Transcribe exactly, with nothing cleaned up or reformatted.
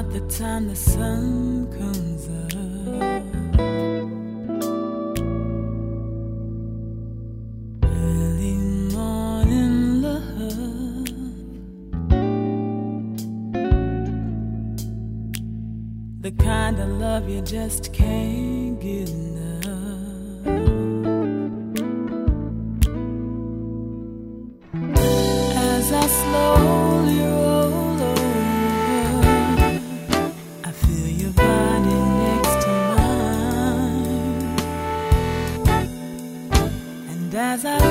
the time the sun comes up. Early morning love, the kind of love you just can't get enough. As I slowly roll over, I feel your body next to mine, and as I